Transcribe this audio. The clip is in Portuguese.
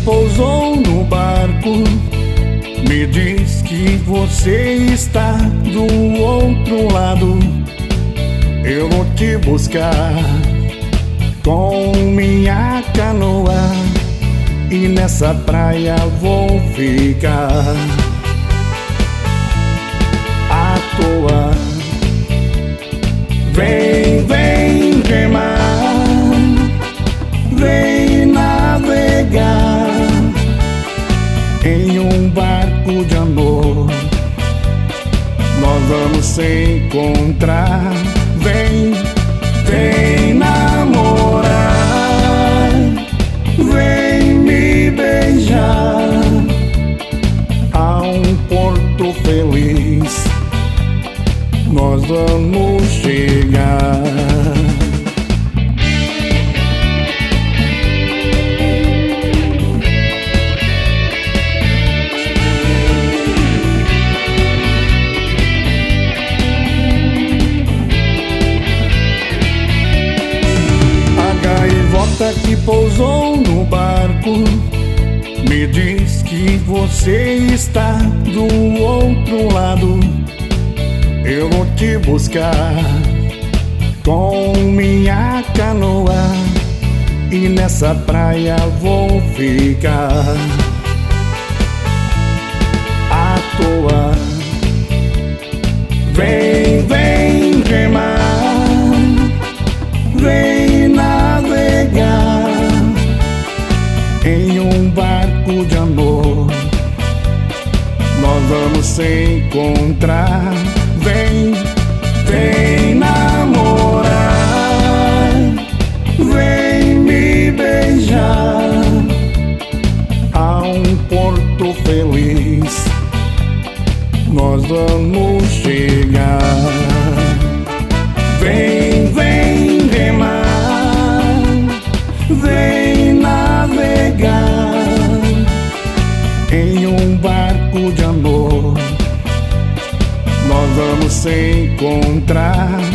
pousou no barco me diz que você está do outro lado. Eu vou te buscar com minha canoa e nessa praia vou ficar à toa. Vem, vem remar, vem navegar em um barco de amor. Nós vamos se encontrar. Vem, vem namorar, vem me beijar a um porto feliz. Nós vamos chegar. Que pousou no barco me diz que você está do outro lado. Eu vou te buscar com minha canoa e nessa praia vou ficar à toa. Vem, vem remar, vem navegar em um barco de amor. Nós vamos se encontrar. Vem, vem namorar, vem me beijar a um porto feliz. Nós vamos chegar. Vem, vem remar, vem navegar em um barco de amor. Nós vamos se encontrar.